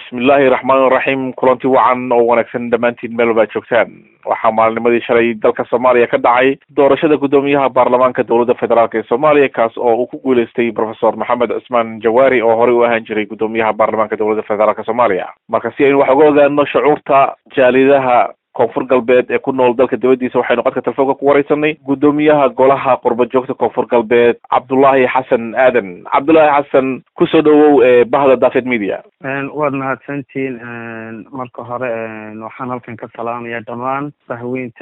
bismillaahi raxmaani raxiim. kulanti wacan oo wanaagsan dhammaantiin meel walba joogtaan. waxaa maalinimadii shalay dalka Soomaaliya ka dhacay doorashada gudoomiyaha baarlamaanka dowladda federaalk ee Soomaaliya, kaas oo uu ku guuleystay Professor Maxamed Cusmaan Jawaari oo horey u ahaan jiray gudoomiyaha baarlamaanka dowladda federaalk Soomaaliya. marka si aynu wax uga ogaano shucuurta jaalidaha koonfur galbeed ee ku nool dalka dibadiisa, waxaynu qadka telefoonka ku wareysanay gudoomiyaha golaha qurba joogta koonfur galbeed Cabdullaahi Xasan Aadan. Cabdullaahi Xasan, kusoo dhawow bahda Daafeed Media. waad mahadsantiin. marka hore waxaan halkan ka salaamayaa dhammaan bahweynta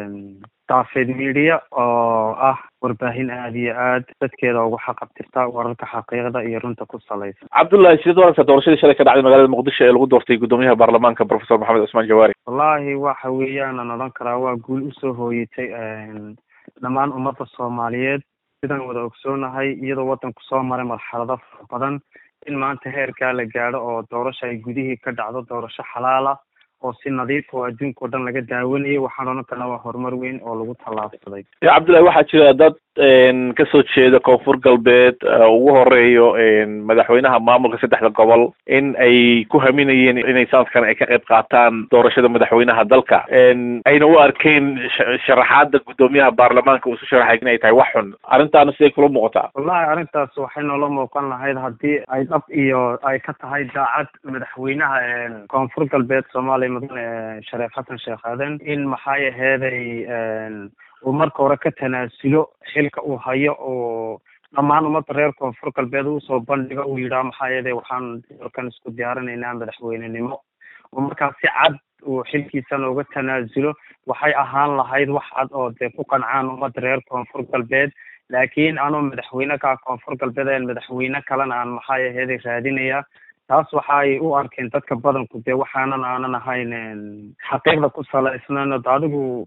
Daafeed Media oo ah warbaahin aad iyo aad dadkeeda ugu xaqabtirta wararka xaqiiqda iyo runta ku salaysan. Cabdullaahi, sidoo doonaysa doorashadii shalay ka dhacday magaalada Muqdisho ee lagu doortay gudoomiyaha baarlamaanka Professor Maxamed Cusmaan Jawaari? Wallaahi waxa weeyaan aan odhan karaa waa guul usoo hooyatay dhammaan ummadda Soomaaliyeed. sidaan wada ogsoonahay iyadoo wadanku soo maray marxalado fara badan in maanta heerkaa la gaadho oo doorasho ay gudihii ka dhacdo, doorasho xalaala oo si nadiif oo adduunka oo dhan laga daawanayay. waxaan odhan karnaa waa horumar weyn oo lagu tallaabsaday. Cabdullaahi, waxaa jira dad kasoo jeeda koonfur galbeed ugu horeeyo madaxweynaha maamulka saddexda gobol in ay ku haminayeen inay sanadkan ay ka qayb qaataan doorashada madaxweynaha dalka, ayna u arkeen sharaxaada gudoomiyaha baarlamaanka uu isu sharaxay inay tahay wax xun. arrintaana siday kula muuqataa? wallahi arrintaas waxay noola muuqan lahayd haddii ay dhab iyo ay ka tahay daacad madaxweynaha koonfur galbeed Soomaaliya mudane Shariif Xasan Sheekh Aadan in maxaa yeelay uu marka hore ka tanaasulo xilka uu hayo oo dhammaan ummadda reer koonfur galbeed uu soo bandhigo uu yidhaah maxaa yeelay waxaan dalkan isku diyaarinaynaa madaxweynenimo. oo markaas si cad uu xilkiisana uga tanaasulo waxay ahaan lahayd wax cad oo dee ku qancaan ummadda reer koonfur galbeed. laakiin anoo madaxweyne ka koonfur galbeed madaxweyne kalena aan maxaa yeelay raadinaya, taas waxay u arkeen dadka badanku dee aanan ahayn xaqiiqda ku salaysnaan oo adigu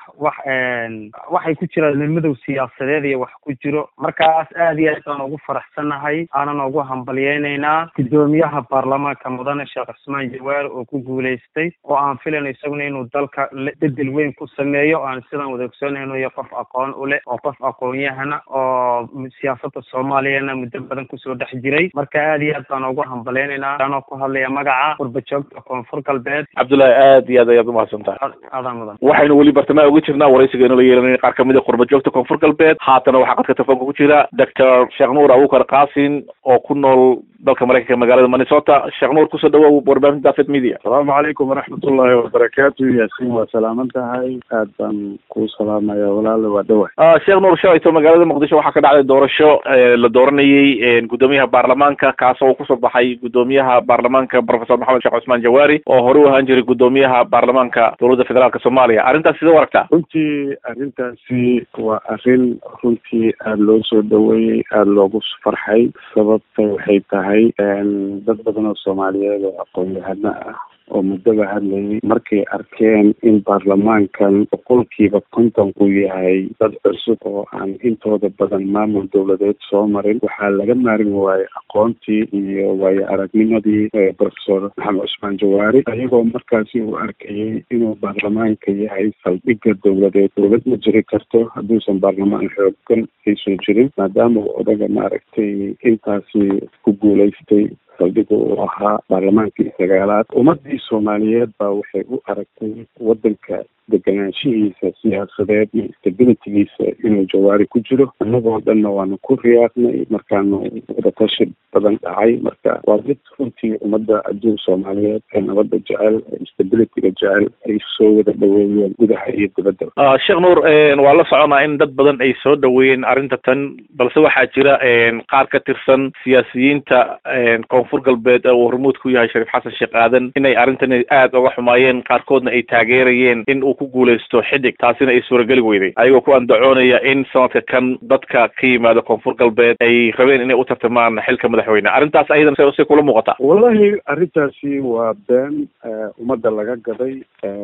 waxay ku jiraan nimadow siyaasadeed iyo wax ku jiro. markaas aad iyo aad aan ugu faraxsanahay, aanan ugu hambalyeynaynaa gudoomiyaha baarlamaanka mudane Sheekh Cusmaan Jawaari oo ku guuleystay, oo aan filan isaguna inuu dalka bedel weyn ku sameeyo. aan sidaan wada ogsoonayno iyo qof aqoon u leh oo qof aqoon-yahana oo siyaasadda Soomaaliyana muddo badan kusoo dhex jiray. marka aad iyo aad baan ugu hambalyeynay anoo ku hadlaya magaca qurba joogta koonfur galbeed. Cabdullaahi, aad iyo aad ayaad umahadsantahay. aadaan mudan. waxaynu weli bartamaha uga jirnaa waraysigeenu la yeelanay qaar kamid a qurba joogta koonfur galbeed. haatana waxaa qadka telefoonka ku jira Dr. Sheekh Nuur Abuukar Qaasin oo ku nool dalka Mareykanka magaalada Minnesota. Sheekh Nuur, kusoo dhawow warbaahinta Daafeed Media. asalaamu calaykum waraxmatullaahi wabarakaatu. yaasiin waa salaaman tahay, aad baan kuu salaamaya walaalo, waa dhawahay. Sheekh Nuur, shalayto magaalada Muqdisho waxaa ka dhacday doorasho la dooranayay gudoomiyaha baarlamaanka, kaas oo kusoo baxay gudoomiyaha baarlamaanka Professor Maxamed Sheekh Cusmaan Jawaari oo hore u ahaan jiray gudoomiyaha baarlamaanka dowladda federaalk Soomaaliya. arrintaas sidee u aragtaa? runtii arrintaasi waa arrin runtii aada loo soo dhaweeyey, aada loogu farxay. sababta waxay tahay dad badan oo Soomaaliyeed oo aqoon-yahano ah oo muddaba hadlayay markay arkeen in baarlamaankan boqolkiiba 50 uu yahay dad cusub oo aan intooda badan maamul dowladeed soo marin, waxaa laga maarin waayey aqoontii iyo waayo aragnimadii Professor Maxamed Cusmaan Jawaari, ayagoo markaasi uu arkayay inuu baarlamaanka yahay saldhigga dowladeed. dowlad ma jiri karto hadduusan baarlamaan xoogan aysan jirin, maadaama uu odaga maaragtay intaasi ku guulaystay saldhigga uu ahaa baarlamaankii 9aad. ummadii Soomaaliyeed baa waxay u aragtay wadanka deganaanshihiisa siyaasadeed iyo stabilitygiisa inuu Jawaari ku jiro. annagoo dhanna waanu ku riyaaqnay markaanu wadatashi badan dhacay. marka waa mid runtii ummadda adduun Soomaaliyeed ee nabadda jecel, stabilityga jecel ay soo wada dhaweeyeen gudaha iyo dibadda. Sheekh Nuur, waa la soconaa in dad badan ay soo dhaweeyeen arrinta tan, balse waxaa jira qaar ka tirsan siyaasiyiinta koonfur galbeed oo hormuud ku yahay Shariif Xasan Sheekh Aadan inay arrintan aad uga xumaayeen, qaarkoodna ay taageerayeen in uu ku guuleysto xidig, taasina ay suurageli weyday, ayagoo ku andacoonaya in sanadka kan dadka ka yimaada koonfur galbeed ay rabeen inay u tartamaan xilka madaxweyne. arrintaas ayadan say kula muuqataa? wallahi arrintaasi waa been ummadda laga gaday.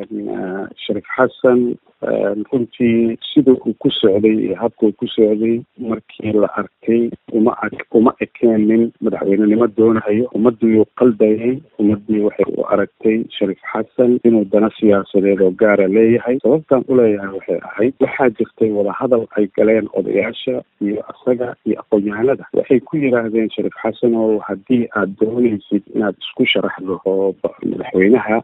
Shariif Xasan runtii sida uu ku socday iyo habka uu ku socday markii la arkay uma ekeenin madaxweynenimo doonaya hayo ummadii qaldayay ummadii waxay u aragtay Shariif Xasan inuu dana siyaasadeed oo gaara leeyahay sababtan u leeyahay waxay ahayd waxaa jirtay wada hadal ay galeen odayaasha iyo asaga iyo aqoon-yahanada waxay ku yiraahdeen Shariif Xasan oo haddii aad doonaysid inaad isku sharaxdo oo madaxweynaha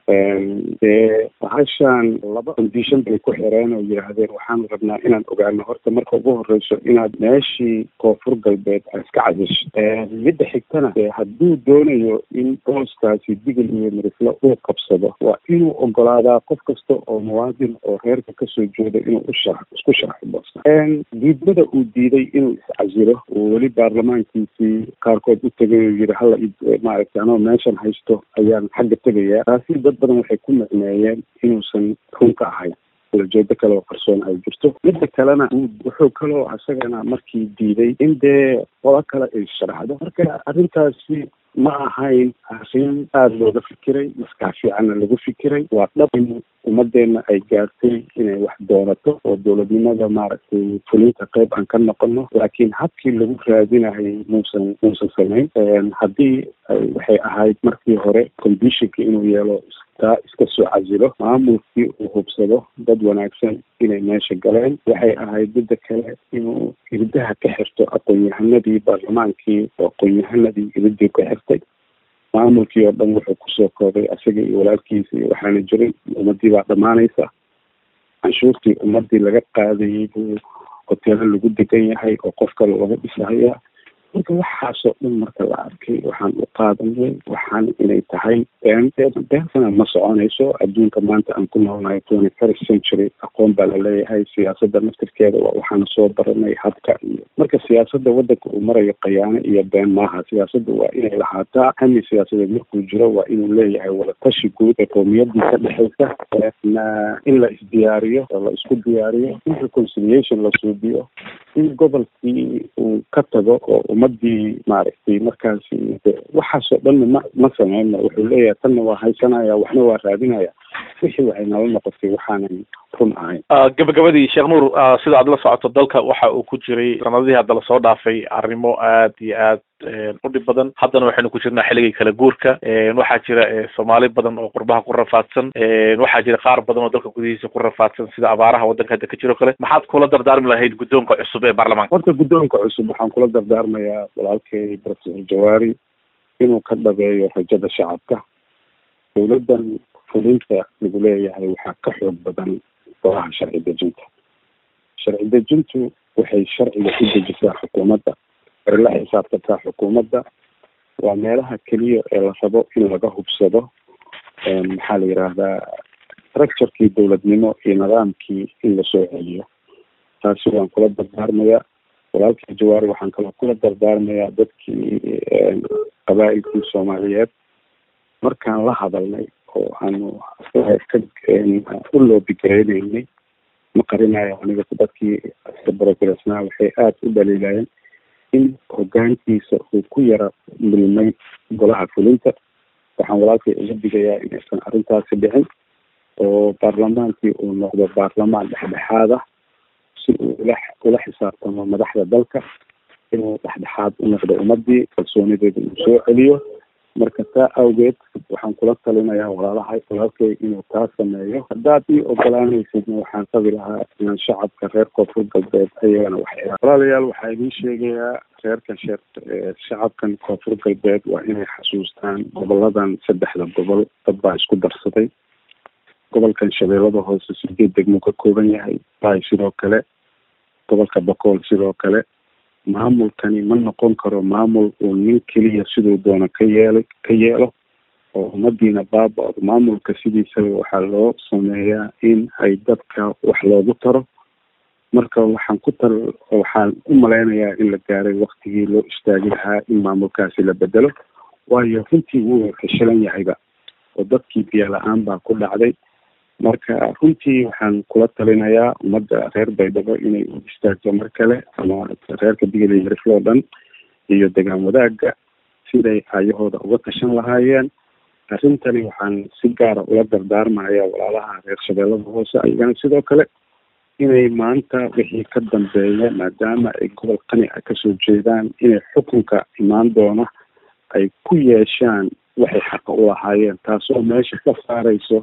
bahashan laba condition bay ku xireen oo yiraahdeen waxaan rabnaa inaan ogaano horta marka ugu horeyso inaad meeshii koonfur galbeed iska cadisho midda xigtana hadduu doonayo in booskaasi digil iyo mirifle uu qabsado waa inuu ogolaadaa qof kasta oo muwaadin oo reerka kasoo jeeda inuu isku sharaxo booska diidmada uu diiday inuu iscasilo uu weli baarlamaankiisii qaarkood u tegay oo yiri hala maaragtay anoo meeshan haysto ayaan xagga tegayaa taasi dad badan waxay ku macneeyeen inuusan run ka ahayn ujeedo kale oo qarsoon ay jirto midda kalena wuxuu kaloo asagana markii diiday in dee qola kale ay sharaxdo marka arrintaasi ma ahayn arrin aada looga fikiray maskax fiicanna lagu fikiray waa dhab in ummadeena ay gaartay inay wax doonato oo dowladnimada maaragtay fulinta qayb aan ka noqono laakiin habkii lagu raadinayay muusan samayn haddii waxay ahayd markii hore conditionka inuu yeelo iska soo casilo maamulkii uu hubsado dad wanaagsan inay meesha galeen waxay ahayd midda kale inuu irdaha ka xirto aqoon-yahanadii baarlamaankii oo aqoon-yahanadii iridii ka xirtay maamulkii oo dhan wuxuu kusoo koobay asaga iyo walaalkiisa iyo waxaana jiray ummadii baa dhammaanaysa canshuurtii ummadii laga qaadayay buu hoteelo lagu degan yahay oo qof kale laga dhisahaya marka waxaasoo dhan marka la arkay waxaan u qaadanay waxaan inay tahay beensana ma soconayso adduunka maanta aan ku noolnahay 21st century aqoon baa la leeyahay siyaasadda naftirkeeda waa waxaana soo baranay habka iyo marka siyaasadda waddanka uu marayo khiyaano iyo been maaha siyaasadda waa inay lahaataa hami siyaasadeed markuu jiro waa inuu leeyahay wada tashi guud ee qowmiyadii ka dhexaysa in la isdiyaariyo oo la isku diyaariyo in reconciliation la suubiyo in gobolkii uu ka tago oo ummadii maaragtay markaasi waxaasoo dhan ma sameyno wuxuu leeyahay tanna waa haysanaya waxna waa raadinaya wixii waxay nala noqotay waxaanan run ahayn gabagabadii Sheekh Nuur sida aad la socoto dalka waxa uu ku jiray sanadihii hadda la soo dhaafay arrimo aad iyo aad u dhib badan haddana waxaynu ku jirnaa xilligii kala guurka waxaa jira Soomaali badan oo qurbaha ku rafaadsan waxaa jira qaar badan oo dalka gudihiisa ku rafaadsan sida abaaraha waddanka hadda ka jiro kale maxaad kula dardaarmi lahayd guddoonka cusub ee baarlamaanka horta guddoonka cusub waxaan kula dardaarmayaa walaalkay Professor Jawaari inuu ka dhabeeyo rajada shacabka dowladdan fulinta lagu leeyahay waxaa ka xoog badan golaha sharci dejintu waxay sharciga ku dejisaa xukuumadda la xisaabtantaa xukuumadda waa meelaha keliya ee la rabo in laga hubsado maxaa la yidhaahdaa structurekii dowladnimo iyo nidaamkii in lasoo celiyo taasi waan kula dardaarmayaa walaalkii Jawaari waxaan kaloo kula dardaarmayaa dadkii qabaa'ilkii Soomaaliyeed markaan la hadalnay oo aanu u loobigareynay ma qarinayo aniga dadkii barogresnaa waxay aada u dhaliilayeen in hogaankiisa uu ku yara milmay golaha fulinta waxaan walaalkay uga digayaa inaysan arrintaasi dhicin oo baarlamaankii uu noqdo baarlamaan dhexdhexaad ah si uu ula xisaabtamo madaxda dalka inuu dhexdhexaad u noqdo ummadii kalsoonideeda uu soo celiyo marka taa awgeed waxaan kula talinayaa walaalkay inuu taa sameeyo haddaad ii ogolaanaysidna waxaan qabi lahaa inaan shacabka reer koonfur galbeed ayagana wax walaalayaal waxaa idiin sheegayaa shacabkan koonfur galbeed waa inay xasuustaan goboladan 3 gobol dad baa isku darsaday gobolkan Shabeellada Hoose 8 degmo ka kooban yahay baa sidoo kale gobolka Bakool sidoo kale maamulkani ma noqon karo maamul uu nin keliya siduu doono ka yeelo oo ummadiina baaba maamulka sidiisa waxaa loo sameeyaa in ay dadka wax loogu taro marka waxaan u malaynayaa in la gaaray waqtigii loo istaagi lahaa in maamulkaasi la bedelo waayo runtii wuu fashilan yahayba oo dadkii biyo la-aan baa ku dhacday marka runtii waxaan kula talinayaa ummadda reer Baydhabo inay u istaagto mar kale ama reerka digil iyo mirifle oo dhan iyo degaan wadaagga siday ayahooda uga tashan lahaayeen arrintani waxaan si gaara ula dardaarmayaa walaalaha reer Shabeellada Hoose ayagana sidoo kale inay maanta wixii ka dambeeya maadaama ay gobol qani ah kasoo jeedaan inay xukunka imaan doono ay ku yeeshaan waxay xaqa u lahaayeen, taasoo meesha ka saarayso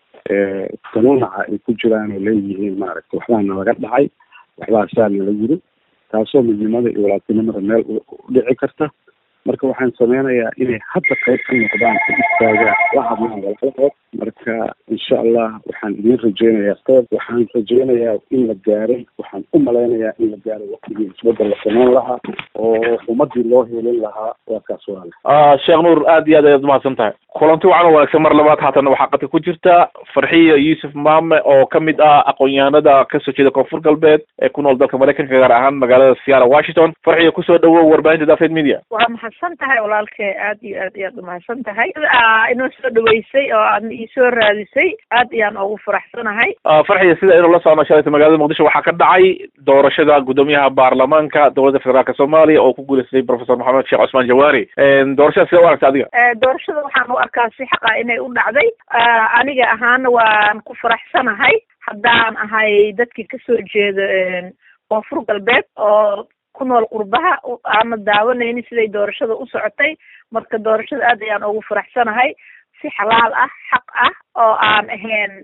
tanuunaca ay ku jiraan oo leeyihiin maaragta waxbaana laga dhacay, waxbaa saana la yiri, taasoo midnimada iyo walaaltinimada meel u dhici karta. marka waxaan sameynayaa inay hadda qayb ka noqdaan ka istaagaan la hadlaan walaalkood. marka insha allah waxaan idin rajeynayaa qayb, waxaan rajeynayaa in la gaaray, waxaan u malaynayaa in la gaaray waqtigii isbedel la sameyn lahaa oo ummadii loo helin lahaa. waa kaas walaal. sheekh nuur aad iyo aad ayaad umahadsan tahay. kulanti wacan wanaagsan mar labaad. haatana waxaa qadka ku jirta farxiya yuusuf maame oo kamid ah aqoon-yahanada kasoo jeeda koonfur galbeed ee ku nool dalka maraykanka, gaar ahaan magaalada Seattle, Washington. farxiya, kusoo dhawow warbaahinta Daafeed Media. waa mahadsan tahay walaalkay, aad iyo aad umahadsan tahay inoo soo dhaweysay oo aad isoo raadisay. aad ayaan ugu faraxsanahay. farxiya, sida inuu la socno shalayta magaalada muqdisho waxaa ka dhacay doorashada gudoomiyaha baarlamaanka dowladda federaalka soomaaliya oo ku guuleystay professor maxamed sheekh cusmaan jawaari. doorashada sida u aragta adiga? doorashada waxaan u arkaa si xaqa inay u dhacday. aniga ahaana waan ku faraxsanahay haddaan ahay dadkii kasoo jeeda koonfur galbeed oo ku nool qurbaha aana daawanaynin siday doorashada u socotay. marka doorashada aad ayaan ugu faraxsanahay, si xalaal ah, xaq ah, oo aan ahayn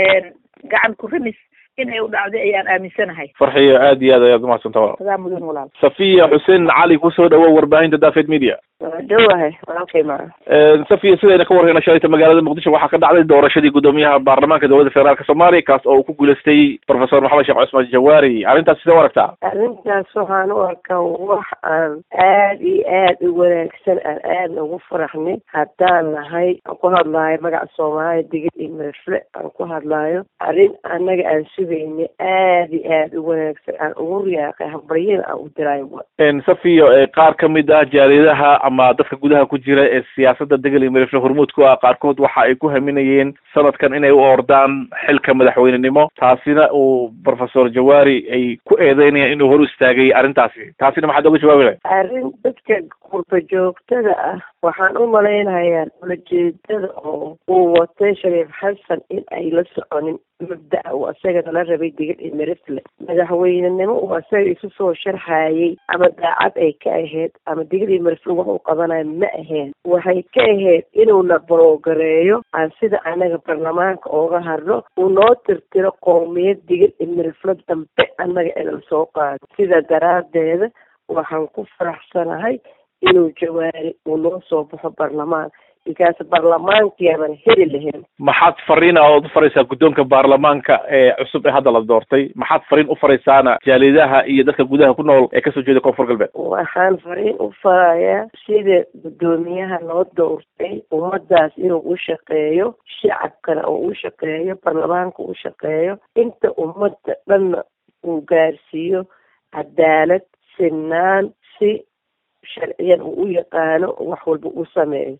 gacan ku rimis inay u dhacday ayaan aaminsanahay. farxiya, aad iyo aad ayaad umahadsantaha. adaa mudan walaal. safiya xuseen cali, kusoo dhawow warbaahinta Daafeed Media. dhawahay walaalkay ma. safiya, sidayna ka warreyna shalayta magaalada muqdisho waxaa ka dhacday doorashadii gudoomiyaha baarlamaanka dowladda federaalka soomaaliya, kaas oo uu ku guuleystay professor maxamed sheekh cusmaan jawaari. arrintaas sidee u aragtaa? arrintaas waxaan u arkaa wax aan aad iyo aad u wanaagsan, aan aadna ugu faraxnay haddaan nahay, aan ku hadlaayo magaca soomaaliya digid iyo marfle aan ku hadlaayo. arrin annaga aan sugayna aad iyo aad u wanaagsan, aan ugu riyaaqay hambaryada aan u diraayo. safiya, qaar kamid ah jaaliyadaha ama dadka gudaha ku jira ee siyaasadda degel iyo marifle hormuud ku ah, qaarkood waxa ay ku haminayeen sanadkan inay u ordaan xilka madaxweynenimo, taasina uu professor jawaari ay ku eedeynayaan inuu hor istaagay arrintaasi. taasina maxaad oga jawaabi lahayd? arrin dadka qurba joogtada ah waxaan u malaynayaa ulajeedada oo uu watay shariif xasan in ay la soconin mabda'a uu asaga nala rabay digid iyo marifle. madaxweynenimo uu asaga isu soo sharxayay ama daacad ay ka ahayd ama digid iyo marifle wax uu qabanayo ma ahayn. waxay ka ahayd inuuna baroogareeyo aan sida anaga baarlamaanka ooga hadlo, uu noo tirtiro qowmiyad digid iyo marifle dambe annaga inala soo qaado. sida daraadeeda waxaan ku faraxsanahay inuu jawaari uu noo soo baxo baarlamaan, ikaas baarlamaankiyaaban heli lahayn. maxaad fariin ood u faraysaa guddoonka baarlamaanka ee cusub ee hadda la doortay? maxaad fariin u faraysaana jaaliyadaha iyo dadka gudaha ku nool ee kasoo jeeda koonfur galbeed? waxaan fariin u farayaa sida guddoomiyaha loo doortay ummadaas inuu u shaqeeyo, shacabkana uu u shaqeeyo, baarlamaanka u shaqeeyo, inta ummadda dhanna uu gaarsiiyo cadaalad, sinaan, si sharciyan uu u yaqaano wax walba u sameeyo.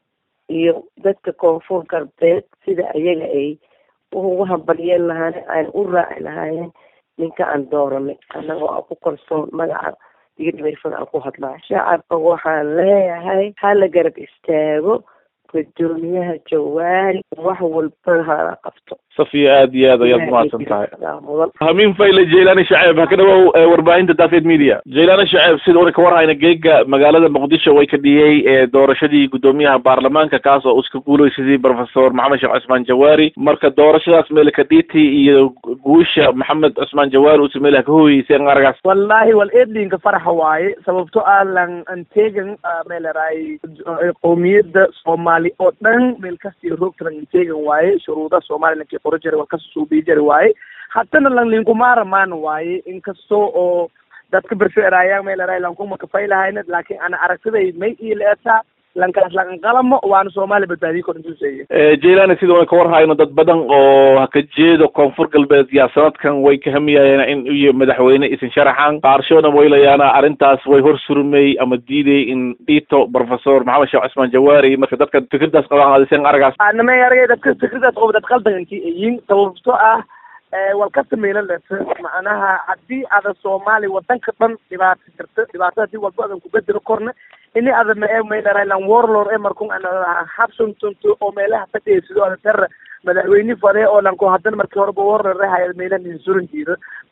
iyo dadka koonfur galbeed sida ayaga ay ugu hambaliyeen lahaayeen, aan u raaci lahaayeen ninka aan dooranay annagoo aan ku kalsoon magaca digid marifle aan ku hadlaayo. shacabka waxaan leeyahay hala garab istaago gudoomiyaha jawaari, wax walba hala qabto. safiya, aad iyo aad ayaad umahadsan tahay. hamiin fayle jaylaani shaceeb, ha ka dhawow warbaahinta Daafeed Media. jaylaani shaceeb, sida una ka warhayna geega magaalada muqdisho way ka dhiyey doorashadii gudoomiyaha baarlamaanka, kaas oo iska guuleysaday professor maxamed sheekh cusmaan jawaari. marka doorashadaas meelka dhiiti iyo guusha maxamed cusmaan jawaari uu sameeyay ka hooyisay aragaas. wallahi wal eedlinka faraxa waaye, sababtoo aan teegan meelaray qowmiyadda Soomaali oo dhan meel kasta iyo roogtan teegan waaye, shuruudaha Soomaaliya qorajari waa kasoo suubi jari waaye, haddana lanlinkumaaramaan waaye. inkastoo oo dadka berfeeraya meelaray lankuma kafaylahayn, laakiin ana aragtiday may ii leetaa lankaas lanqalamo waana Soomaali badbaadiye korintuusay. jaylaani, sida una ka warhayno dad badan oo ha ka jeedo koonfur galbeed yaa sanadkan way ka hamiyayeen in iyo madaxweyne isin sharaxan, qaarshoona waylayaana arrintaas way hor surmay ama diiday in dhiito professor maxamed sheekh cusmaan jawaari. marka dadka fikradaas qabaan adisen aragaas? anamay aragay dadka fikradaas qabo dad qaldanki yiin, sababtoo ah walkasta meelo leeto macnaha haddii ada Soomaali wadanka dhan dhibaato jirta, dhibaatada haddii walba adan ku bedelo korna ini ada meelaray lan warlord ee markun ana habsun tuntu oo meelaha fadhiyo sidoo ada tar madaxweyne fadhiyo oo lan ko hadan markii horeba warlord rahay meelaha insuran jiiro.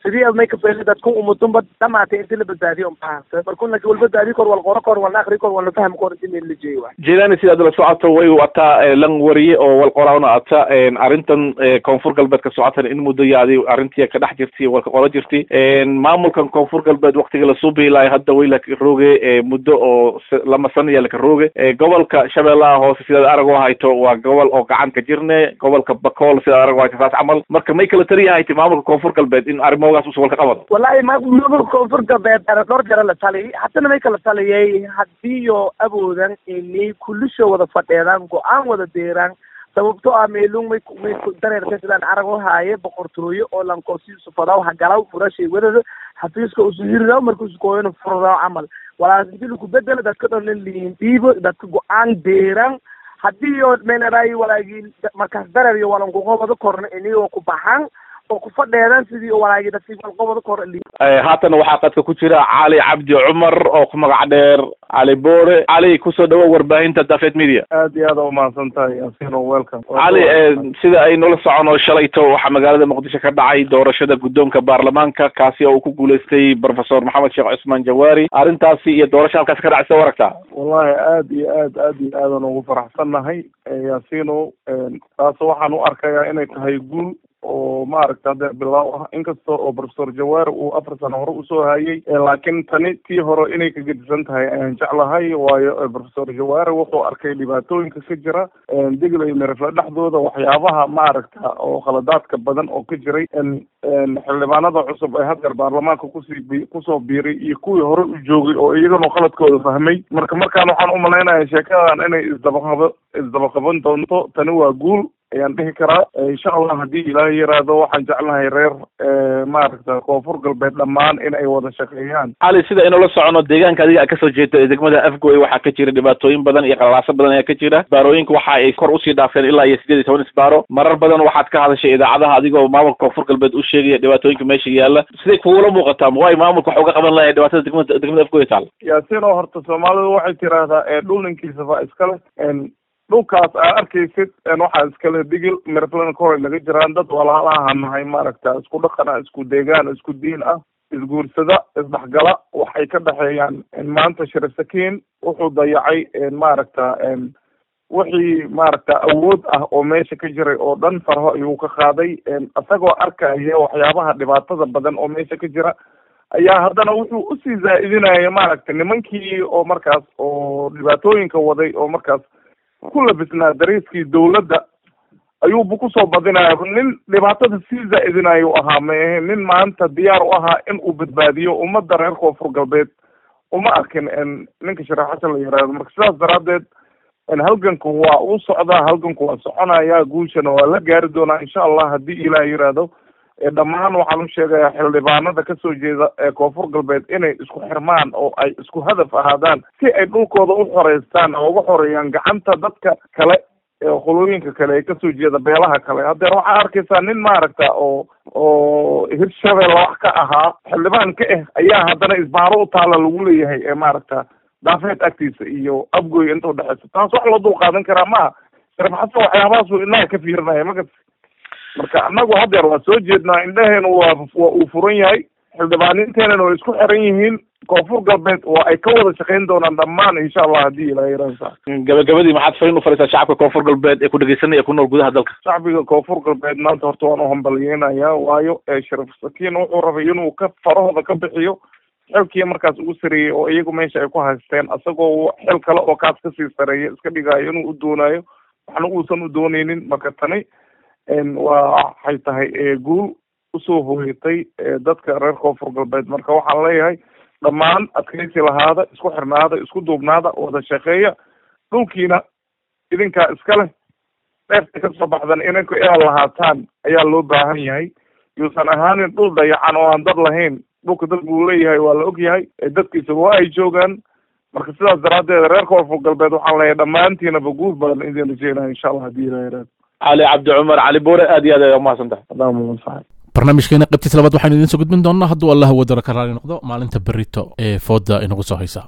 sidii aad may ka fayli dadku umutumba dhamaatay intii la badbaadiyo umbahanta markuu laki wal badbaadi kor wal qoro kor wal akhri kor wal faham kor intii la jeeyo jeedani sidaad la socoto way wataa lan wariye oo wal qoraana ata arintan koonfur galbeedka socotan in muddo yaadi arintii ka dhex jirtay walka qoro jirtay maamulkan koonfur galbeed waqtiga la soo biilay hadda way la rooge muddo oo lama sano la rooge gobolka shabeellaha hoose sidaad arago hayto waa gobol oo gacan ka jirne gobolka bakool sidaad arago hayto saas camal marka may kala tariyahay maamulka koonfur galbeed in arrimoogaas uu walka qabado wallahi maamulka koonfur galbeed dhowr jeer la taliyay haddana may kala taliyay haddii oo awoodan inay kullisho wada fadheedaan go-aan wada deeraan sababtoo ah meelung may dareerka sidaan arago haaye boqortooyo oo lankoosiisu fadaw hagalaw furashay wadada xafiiska usuhirida markuusu kooyana furadaw camal walaas intii lagu bedelo dadka dhan liindiibo dadka go-aan deeraan haddii oo meelaraay walaagii markaas dareer iyo walankuqobada korna inagoo ku baxaan oo ku fadheedaan sidii walaagii dadkii walqobada kor haatana waxaa qadka ku jira cali cabdi cumar oo ku magac dheer cali boore cali kusoo dhawo warbaahinta Dafeed Media aad iyo aad u mahadsantahay asino welcome cali sida ay nala socono shalayto waxa magaalada muqdisho ka dhacay doorashada guddoonka baarlamaanka kaasi oo ku guuleystay professor maxamed sheekh cusmaan jawaari arrintaasi iyo doorasho halkaas ka dhacay waragta wallahi aad iyo aad ugu faraxsanahay asino taas waxaan u arkayaa inay tahay guul oo maaragta hadda bilaaw ah inkasta oo professor jawaari uu 4 sano hore usoo hayay laakiin tani tii hore inay ka gedisan tahay ayaan jeclahay waayo professor jawaari wuxuu arkay dhibaatooyinka ka jira digla iyo mirifle dhexdooda waxyaabaha maaragta oo khaladaadka badan oo ka jiray xildhibaanada cusub ee haddeer baarlamaanka kusoo biiray iyo kuwii hore u joogay oo iyagana khaladkooda fahmay markaan waxaan u malaynayaa sheekadan inay isdaba qaban doonto tani waa guul ayaan dhihi karaa insha allah haddii ilaahay yaraado waxaan jeclahay reer maaragta koonfur galbeed dhammaan in ay wada shaqeeyaan cali sida inuu la socono deegaanka adiga kasoo jeedo degmada afgoy waxaa ka jira dhibaatooyin badan iyo qalalaaso badan ayaa ka jira baarooyinka waxa ay kor usii dhaafeen ilaa iyo 18 isbaaro marar badan waxaad ka hadashay idaacadaha adigoo maamulka koonfur galbeed u sheegaya dhibaatooyinka meesha yaala siday kugula muuqataa way maamulka wax uga qaban lahayd dhibaatada degmada afgoy taal yaasino horta soomaalidu waxay tiraahdaa dhul ninkiisa fa iskale dhulkaas aad arkaysid waxaa iskale digil miriflana kore laga jiraan dad walaalaha nahay maaragta isku dhaqana isku deegaan isku diin ah isguursada isdhexgala waxay ka dhexeeyaan maanta Sharif Sakiin wuxuu dayacay maaragta wixii maaragta awood ah oo meesha ka jiray oo dhan farho ayuu ka qaaday isagoo arkaya waxyaabaha dhibaatada badan oo meesha ka jira ayaa haddana wuxuu usii zaa'idinaya maaragta nimankii oo markaas oo dhibaatooyinka waday oo markaas ku labisnaa dariiskii dawladda ayuubu kusoo badinaya nin dhibaatada sii zaa'idinayo ahaa maehe nin maanta diyaar u ahaa in uu badbaadiyo ummadda reer koonfur galbeed uma arkin ninka Shariif Xasan la yiraahdo marka sidaas daraaddeed halganku waa uu socdaa halganku waa soconaya guushana waa la gaari doonaa insha allah haddii ilaah yiraahdo dhammaan waxaan u sheegayaa xildhibaanada kasoo jeeda ee koonfur galbeed inay isku xirmaan oo ay isku hadaf ahaadaan si ay dhulkooda u xoreystaan oo uga xoreeyaan gacanta dadka kale ee qolooyinka kale ee kasoo jeeda beelaha kale haddeer waxaa arkaysaa nin maaragta oo hirshabelle wax ka ahaa xildhibaan ka ayaa haddana isbaaro u taala lagu leeyahay ee maaragta Dafeed agtiisa iyo afgoy inta udhexeysa taas wax loo dul qaadan karaa maaha Shariif Xasan waxyaabahaas uu inaga ka fiirinaya magas marka anagu haddeer waa soo jeednaa indhaheenu waa uu furan yahay xildhibaaninteenana way isku xiran yihiin koonfur galbeed waa ay ka wada shaqayn doonaan dhammaan insha allah haddii ilaahay yaraansa gabagabadii maxaad fariin u fariisaa shacabka koonfur galbeed ee ku dhageysanaya ku nool gudaha dalka shacbiga koonfur galbeed maanta horta waan u hambalyeynaya waayo Sharif Sakiin wuxuu rabay inuu ka farahooda ka bixiyo xilkii markaas ugu sareeyay oo iyagu meesha ay ku haysteen asagoo xil kale oo kaas kasii sareeya iska dhigayo inuu u doonayo waxna uusan u dooneynin marka tani waxay tahay guul usoo hooyatay dadka reer koonfur galbeed marka waxaan leeyahay dhammaan adkaysi lahaada isku xirnaada isku duubnaada wada shaqeeya dhulkiina idinkaa iska leh dheerta kasoo baxdan inanku inaad lahaataan ayaa loo baahan yahay yuusan ahaanin dhul dayacan oo aan dad lahayn dhulka dad buu leeyahay waa la og yahay dadkiisa waa ay joogaan marka sidaas daraaddeed reer koonfur galbeed waxaan leeyahay dhammaantiinaba guul badan idin rajeynaya insha allah haddii ilaahay yaraado cali cabdi cumar cali boore aad iyo aad ayaa umahadsantahay barnaamijkeena qaybtiisa labaad waxaynu idiin soo gudbin doonaa hadduu allah wadara ka raali noqdo maalinta berito ee fooda inagu soo haysa